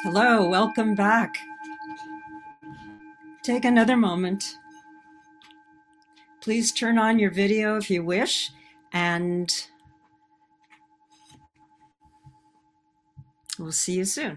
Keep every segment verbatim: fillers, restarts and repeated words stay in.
Hello, welcome back. Take another moment. Please turn on your video if you wish, and we'll see you soon.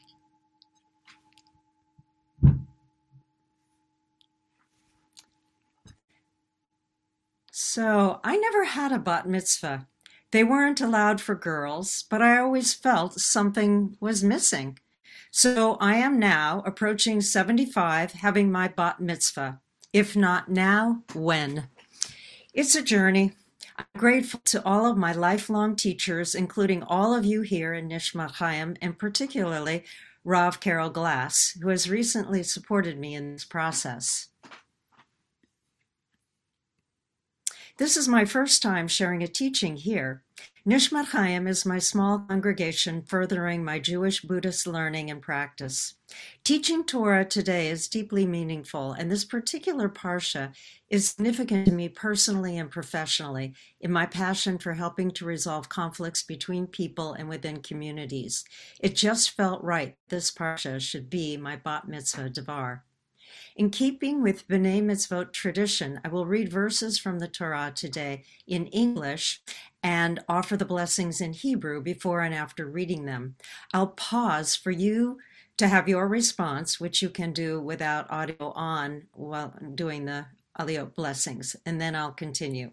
So, I never had a bat mitzvah. They weren't allowed for girls, but I always felt something was missing. So, I am now approaching seventy-five, having my bat mitzvah. If not now, when? It's a journey. I'm grateful to all of my lifelong teachers, including all of you here in Nishmat Chaim, and particularly Rav Carol Glass, who has recently supported me in this process. This is my first time sharing a teaching here. Nishmat Chaim is my small congregation furthering my Jewish Buddhist learning and practice. Teaching Torah today is deeply meaningful, and this particular parsha is significant to me personally and professionally in my passion for helping to resolve conflicts between people and within communities. It just felt right this parsha should be my bat mitzvah devar. In keeping with B'nai Mitzvot tradition, I will read verses from the Torah today in English and offer the blessings in Hebrew before and after reading them. I'll pause for you to have your response, which you can do without audio on while doing the aliyot blessings, and then I'll continue.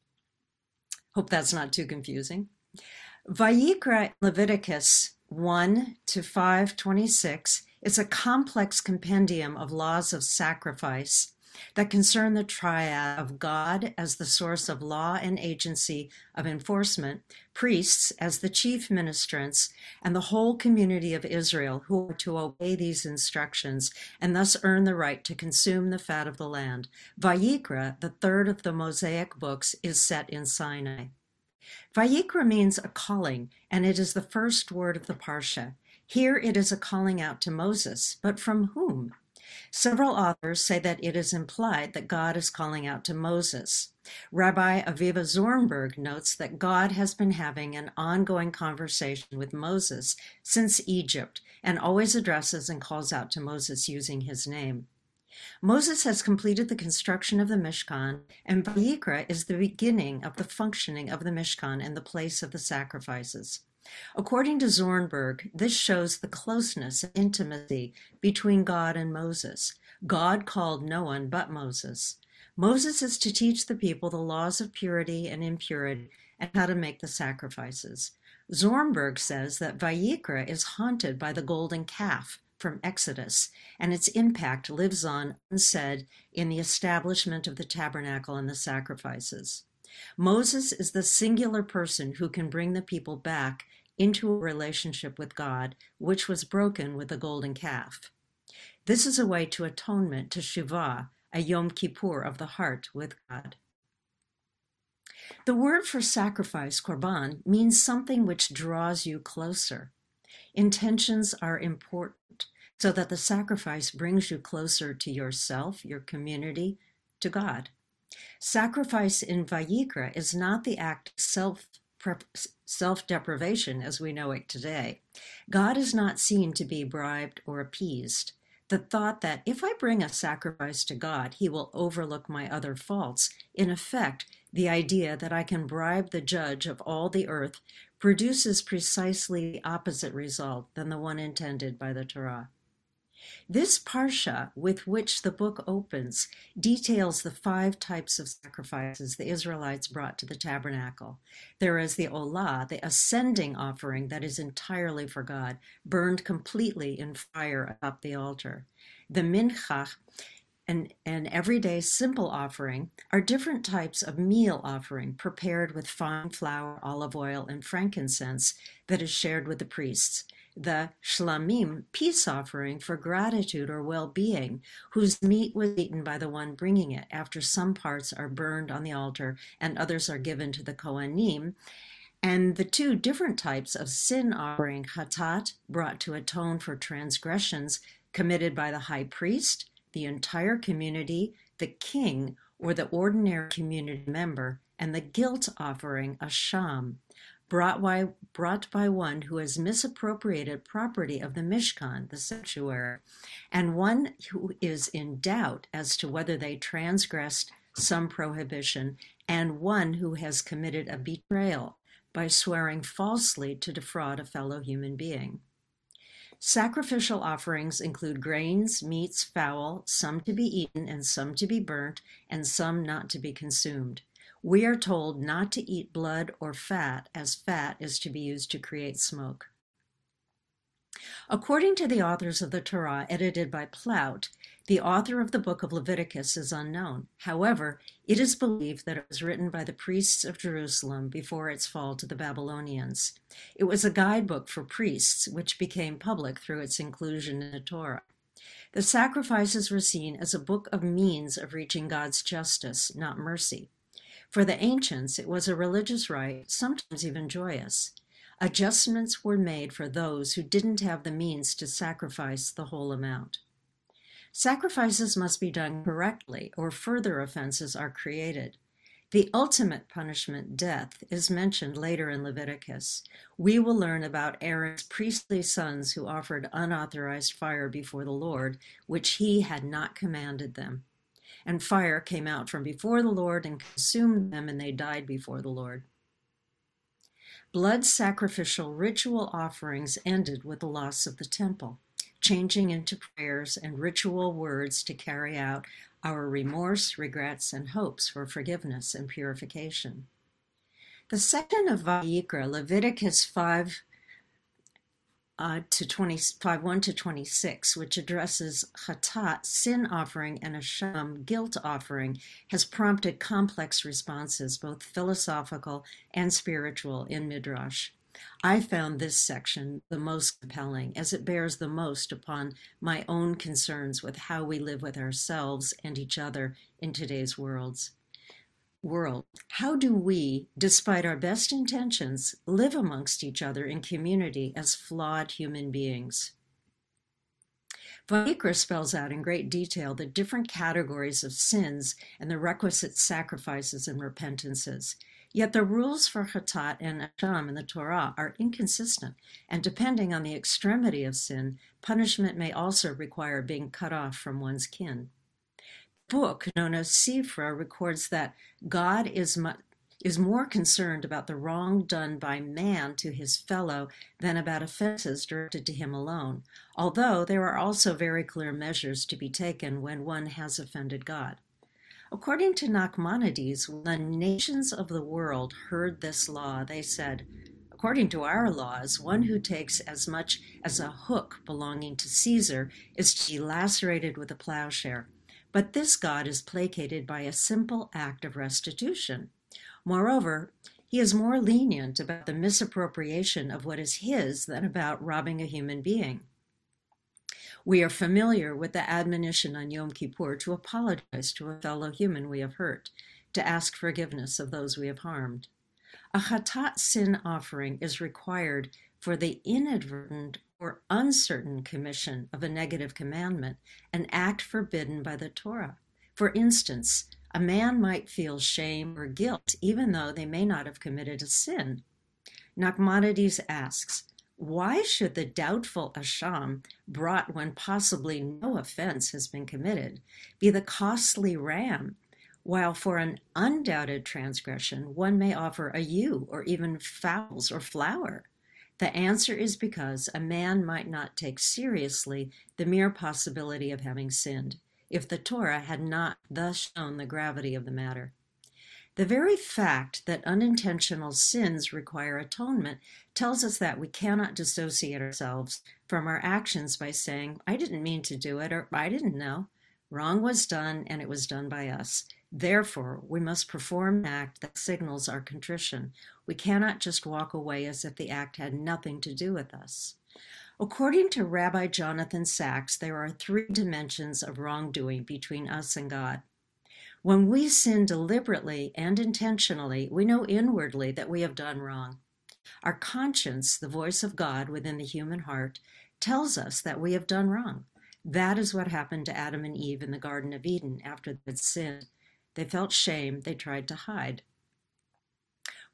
Hope that's not too confusing. Vayikra Leviticus one to five twenty-six is a complex compendium of laws of sacrifice that concern the triad of God as the source of law and agency of enforcement, priests as the chief ministrants, and the whole community of Israel who are to obey these instructions and thus earn the right to consume the fat of the land. Vayikra, the third of the Mosaic books, is set in Sinai. Vayikra means a calling, and it is the first word of the Parsha. Here it is a calling out to Moses, but from whom? Several authors say that it is implied that God is calling out to Moses. Rabbi Aviva Zornberg notes that God has been having an ongoing conversation with Moses since Egypt and always addresses and calls out to Moses using his name. Moses has completed the construction of the Mishkan, and Vayikra is the beginning of the functioning of the Mishkan and the place of the sacrifices. According to Zornberg, this shows the closeness and intimacy between God and Moses. God called no one but Moses. Moses is to teach the people the laws of purity and impurity and how to make the sacrifices. Zornberg says that Vayikra is haunted by the golden calf from Exodus, and its impact lives on unsaid in the establishment of the tabernacle and the sacrifices. Moses is the singular person who can bring the people back into a relationship with God, which was broken with the golden calf. This is a way to atonement, to Shuvah, a Yom Kippur of the heart with God. The word for sacrifice, korban, means something which draws you closer. Intentions are important so that the sacrifice brings you closer to yourself, your community, to God. Sacrifice in Vayikra is not the act of self self-deprivation as we know it today. God is not seen to be bribed or appeased. The thought that if I bring a sacrifice to God, he will overlook my other faults, in effect, the idea that I can bribe the judge of all the earth, produces precisely the opposite result than the one intended by the Torah. This parsha, with which the book opens, details the five types of sacrifices the Israelites brought to the tabernacle. There is the olah, the ascending offering that is entirely for God, burned completely in fire atop the altar. The mincha, an, an everyday simple offering, are different types of meal offering prepared with fine flour, olive oil, and frankincense that is shared with the priests. The shlamim, peace offering for gratitude or well-being, whose meat was eaten by the one bringing it, after some parts are burned on the altar and others are given to the Kohanim, and the two different types of sin offering, chatat, brought to atone for transgressions committed by the high priest, the entire community, the king, or the ordinary community member, and the guilt offering, asham, brought by, brought by one who has misappropriated property of the Mishkan, the sanctuary, and one who is in doubt as to whether they transgressed some prohibition, and one who has committed a betrayal by swearing falsely to defraud a fellow human being. Sacrificial offerings include grains, meats, fowl, some to be eaten and some to be burnt, and some not to be consumed. We are told not to eat blood or fat, as fat is to be used to create smoke. According to the authors of the Torah, edited by Plaut, the author of the book of Leviticus is unknown. However, it is believed that it was written by the priests of Jerusalem before its fall to the Babylonians. It was a guidebook for priests, which became public through its inclusion in the Torah. The sacrifices were seen as a book of means of reaching God's justice, not mercy. For the ancients, it was a religious rite, sometimes even joyous. Adjustments were made for those who didn't have the means to sacrifice the whole amount. Sacrifices must be done correctly, or further offenses are created. The ultimate punishment, death, is mentioned later in Leviticus. We will learn about Aaron's priestly sons who offered unauthorized fire before the Lord, which he had not commanded them. And fire came out from before the Lord and consumed them, and they died before the Lord. Blood sacrificial ritual offerings ended with the loss of the temple, changing into prayers and ritual words to carry out our remorse, regrets, and hopes for forgiveness and purification. The section of Vayikra, Leviticus five uh, to twenty-five, one to twenty-six, which addresses chatat, sin offering, and asham, guilt offering, has prompted complex responses, both philosophical and spiritual, in Midrash. I found this section the most compelling, as it bears the most upon my own concerns with how we live with ourselves and each other in today's worlds. world. How do we, despite our best intentions, live amongst each other in community as flawed human beings? Vayikra spells out in great detail the different categories of sins and the requisite sacrifices and repentances. Yet the rules for chatat and asham in the Torah are inconsistent, and depending on the extremity of sin, punishment may also require being cut off from one's kin. The book, known as Sifra, records that God is, mu- is more concerned about the wrong done by man to his fellow than about offenses directed to him alone, although there are also very clear measures to be taken when one has offended God. According to Nachmanides, when the nations of the world heard this law, they said, "According to our laws, one who takes as much as a hook belonging to Caesar is to be lacerated with a plowshare. But this God is placated by a simple act of restitution. Moreover, he is more lenient about the misappropriation of what is his than about robbing a human being." We are familiar with the admonition on Yom Kippur to apologize to a fellow human we have hurt, to ask forgiveness of those we have harmed. A chatat sin offering is required for the inadvertent or uncertain commission of a negative commandment, an act forbidden by the Torah. For instance, a man might feel shame or guilt even though they may not have committed a sin. Nachmanides asks, why should the doubtful asham, brought when possibly no offense has been committed, be the costly ram, while for an undoubted transgression one may offer a ewe or even fowls or flour? The answer is because a man might not take seriously the mere possibility of having sinned, if the Torah had not thus shown the gravity of the matter. The very fact that unintentional sins require atonement tells us that we cannot dissociate ourselves from our actions by saying, "I didn't mean to do it," or "I didn't know." Wrong was done, and it was done by us. Therefore, we must perform an act that signals our contrition. We cannot just walk away as if the act had nothing to do with us. According to Rabbi Jonathan Sacks, there are three dimensions of wrongdoing between us and God. When we sin deliberately and intentionally, we know inwardly that we have done wrong. Our conscience, the voice of God within the human heart, tells us that we have done wrong. That is what happened to Adam and Eve in the Garden of Eden after they had sinned. They felt shame, they tried to hide.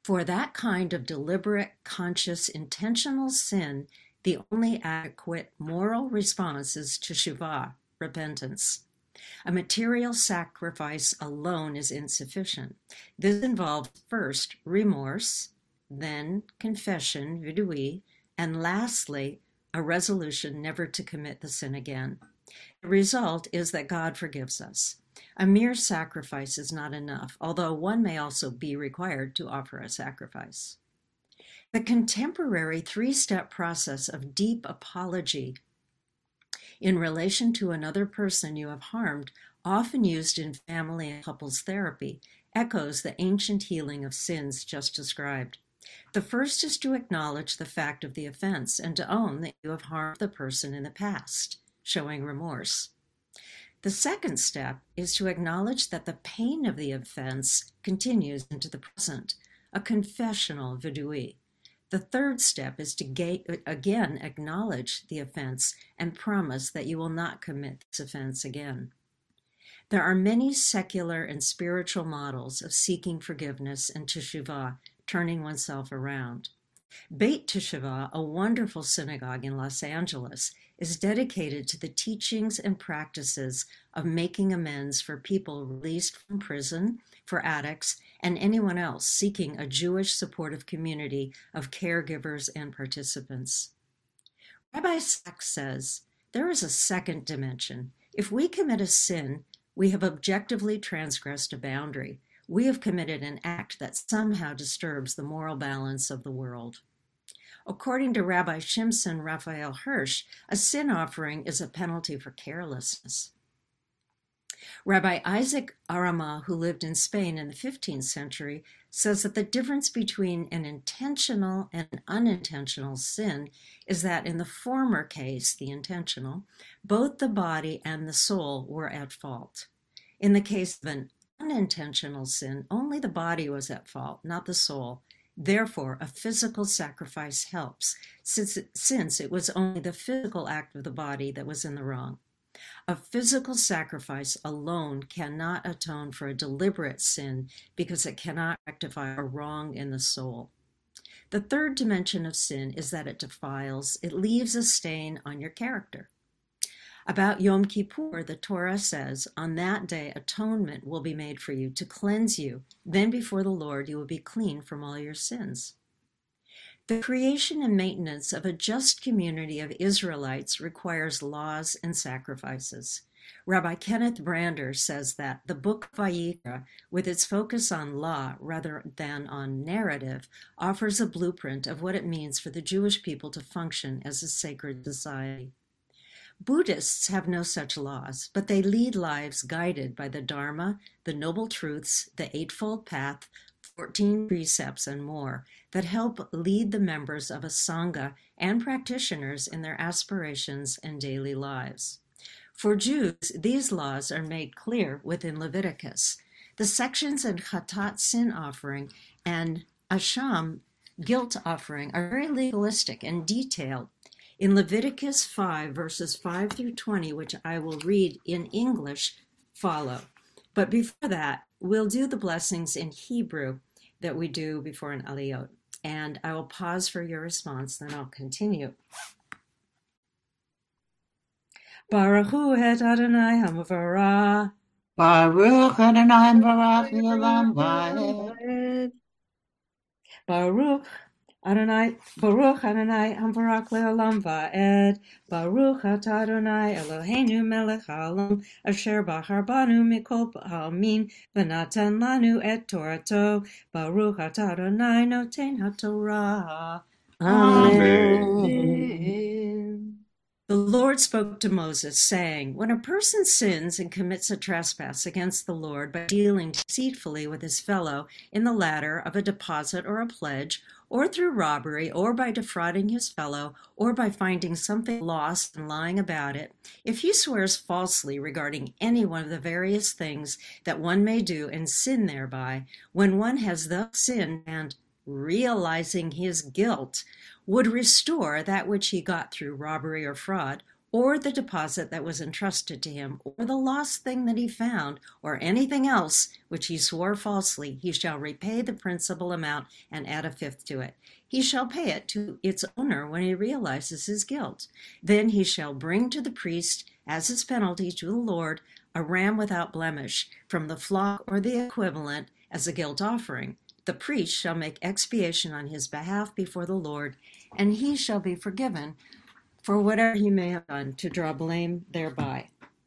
For that kind of deliberate, conscious, intentional sin, the only adequate moral response is teshuvah, repentance. A material sacrifice alone is insufficient. This involves first remorse, then confession, vidui, and lastly, a resolution never to commit the sin again. The result is that God forgives us. A mere sacrifice is not enough, although one may also be required to offer a sacrifice. The contemporary three-step process of deep apology in relation to another person you have harmed, often used in family and couples therapy, echoes the ancient healing of sins just described. The first is to acknowledge the fact of the offense and to own that you have harmed the person in the past, showing remorse. The second step is to acknowledge that the pain of the offense continues into the present, a confessional vidui. The third step is to ga- again acknowledge the offense and promise that you will not commit this offense again. There are many secular and spiritual models of seeking forgiveness and teshuvah, turning oneself around. Beit Teshuvah, a wonderful synagogue in Los Angeles, is dedicated to the teachings and practices of making amends for people released from prison, for addicts, and anyone else seeking a Jewish supportive community of caregivers and participants. Rabbi Sachs says, there is a second dimension. If we commit a sin, we have objectively transgressed a boundary. We have committed an act that somehow disturbs the moral balance of the world. According to Rabbi Shimson Raphael Hirsch, a sin offering is a penalty for carelessness. Rabbi Isaac Arama, who lived in Spain in the fifteenth century, says that the difference between an intentional and an unintentional sin is that in the former case, the intentional, both the body and the soul were at fault. In the case of an unintentional sin, only the body was at fault, not the soul. Therefore, a physical sacrifice helps, since it, since it was only the physical act of the body that was in the wrong. A physical sacrifice alone cannot atone for a deliberate sin because it cannot rectify a wrong in the soul. The third dimension of sin is that it defiles, it leaves a stain on your character. About Yom Kippur, the Torah says, on that day atonement will be made for you to cleanse you. Then before the Lord you will be clean from all your sins. The creation and maintenance of a just community of Israelites requires laws and sacrifices. Rabbi Kenneth Brander says that the book of Vayikra, with its focus on law rather than on narrative, offers a blueprint of what it means for the Jewish people to function as a sacred society. Buddhists have no such laws, but they lead lives guided by the Dharma, the Noble Truths, the Eightfold Path, fourteen precepts, and more that help lead the members of a Sangha and practitioners in their aspirations and daily lives. For Jews, these laws are made clear within Leviticus. The sections in Chatat sin offering and Asham guilt offering are very legalistic and detailed. In Leviticus five, verses five through twenty, which I will read in English, follow. But before that, we'll do the blessings in Hebrew that we do before an aliyot. And I will pause for your response, then I'll continue. Baruch hu et Adonai HaMavarah. Baruch Adonai Baruch Le'olam Va'ed. Baruch Adonai, Baruch Adonai Hamvarak Le'olam Va'ed. Baruch Atah Adonai Eloheinu Melech Haolam Asher Bachar Banu Mikol Ha'amin V'natan Lanu Et Torato. Baruch Atah Adonai Noten HaTorah. Amen. Amen. The Lord spoke to Moses, saying, when a person sins and commits a trespass against the Lord by dealing deceitfully with his fellow in the matter of a deposit or a pledge, or through robbery, or by defrauding his fellow, or by finding something lost and lying about it, if he swears falsely regarding any one of the various things that one may do and sin thereby, when one has thus sinned and, realizing his guilt, would restore that which he got through robbery or fraud, or the deposit that was entrusted to him, or the lost thing that he found, or anything else which he swore falsely, he shall repay the principal amount and add a fifth to it. He shall pay it to its owner when he realizes his guilt. Then he shall bring to the priest as his penalty to the Lord a ram without blemish from the flock or the equivalent as a guilt offering. The priest shall make expiation on his behalf before the Lord, and he shall be forgiven for whatever he may have done to draw blame thereby.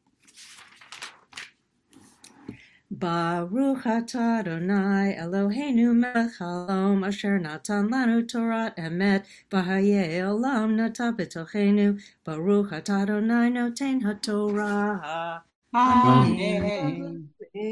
Baruch atah Adonai Eloheinu melech haolam asher natan lanu Torat emet v'hayei olam nata b'tochenu. Baruch atah Adonai noten haTorah. Amen.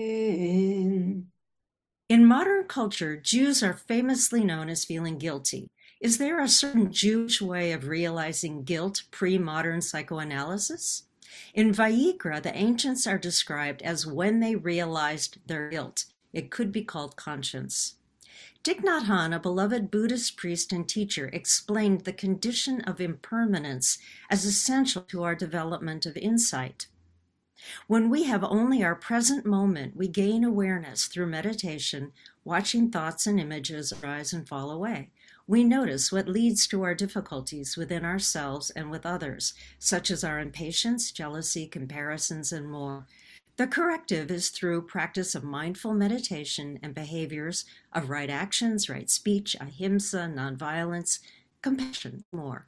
Amen. In modern culture, Jews are famously known as feeling guilty. Is there a certain Jewish way of realizing guilt pre-modern psychoanalysis? In Vayikra, the ancients are described as when they realized their guilt. It could be called conscience. Thich Nhat Hanh, a beloved Buddhist priest and teacher, explained the condition of impermanence as essential to our development of insight. When we have only our present moment, we gain awareness through meditation, watching thoughts and images rise and fall away. We notice what leads to our difficulties within ourselves and with others, such as our impatience, jealousy, comparisons, and more. The corrective is through practice of mindful meditation and behaviors of right actions, right speech, ahimsa, nonviolence, compassion, more.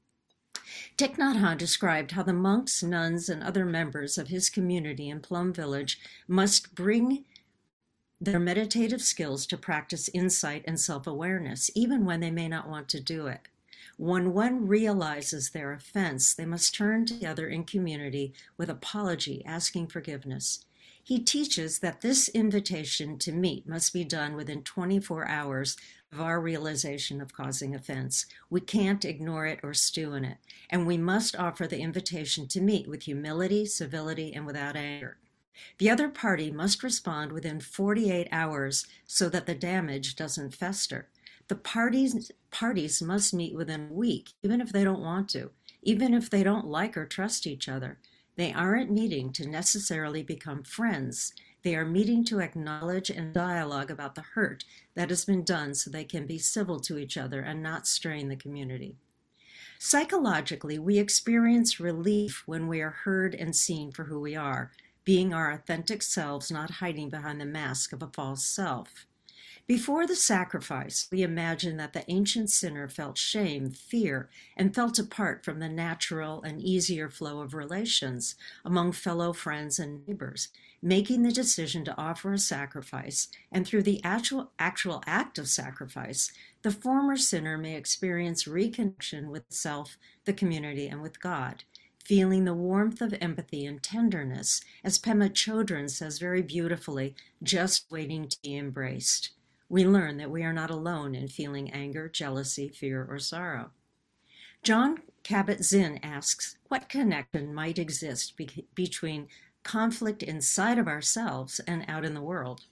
Thich Nhat Hanh described how the monks, nuns, and other members of his community in Plum Village must bring their meditative skills to practice insight and self-awareness, even when they may not want to do it. When one realizes their offense, they must turn to the other in community with apology, asking forgiveness. He teaches that this invitation to meet must be done within twenty-four hours of our realization of causing offense. We can't ignore it or stew in it, and we must offer the invitation to meet with humility, civility, and without anger. The other party must respond within forty-eight hours so that the damage doesn't fester. The parties, parties must meet within a week, even if they don't want to, even if they don't like or trust each other. They aren't meeting to necessarily become friends. They are meeting to acknowledge and dialogue about the hurt that has been done so they can be civil to each other and not strain the community. Psychologically, we experience relief when we are heard and seen for who we are, being our authentic selves, not hiding behind the mask of a false self. Before the sacrifice, we imagine that the ancient sinner felt shame, fear, and felt apart from the natural and easier flow of relations among fellow friends and neighbors, making the decision to offer a sacrifice, and through the actual, actual act of sacrifice, the former sinner may experience reconnection with self, the community, and with God, feeling the warmth of empathy and tenderness, as Pema Chodron says very beautifully, just waiting to be embraced. We learn that we are not alone in feeling anger, jealousy, fear, or sorrow. John Kabat-Zinn asks, what connection might exist be- between conflict inside of ourselves and out in the world?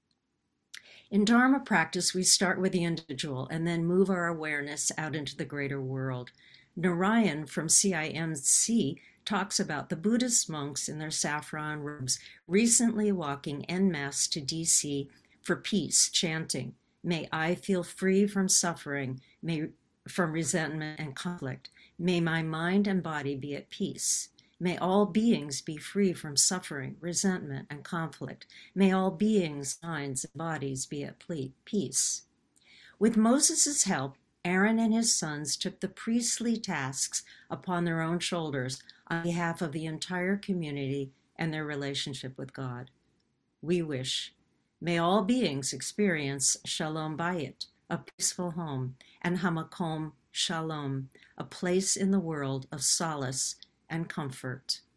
In Dharma practice, we start with the individual and then move our awareness out into the greater world. Narayan from C I M C talks about the Buddhist monks in their saffron robes recently walking en masse to D C for peace, chanting, "May I feel free from suffering, may, from resentment and conflict. May my mind and body be at peace. May all beings be free from suffering, resentment, and conflict. May all beings, minds, and bodies be at peace." With Moses' help, Aaron and his sons took the priestly tasks upon their own shoulders on behalf of the entire community and their relationship with God. We wish, may all beings experience Shalom Bayit, a peaceful home, and Hamakom Shalom, a place in the world of solace and comfort.